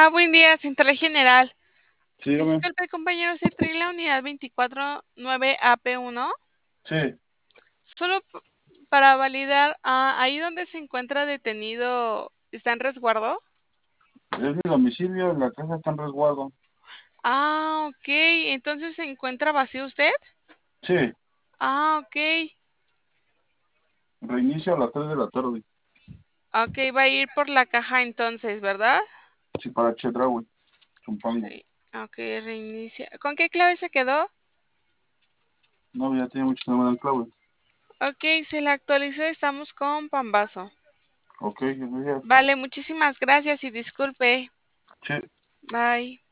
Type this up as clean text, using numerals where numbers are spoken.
Buen día, Central General. Sí, dígame. Disculpe, compañero, ¿se trae la unidad 249AP1? Sí, Solo para validar, ahí donde se encuentra detenido, ¿está en resguardo? es mi domicilio, la casa está en resguardo. Ok, entonces ¿se encuentra vacío usted? Sí, Ok, reinicio a las 3 de la tarde. ok, va a ir por la caja entonces, ¿verdad? Sí, para Chedraui, Zumpango. Ok, reinicia. ¿Con qué clave se quedó? No, ya tiene mucho que no me dan clave. Ok, se la actualizó, estamos con Pambazo. Ok, gracias. Vale, muchísimas gracias y disculpe. Sí. Bye.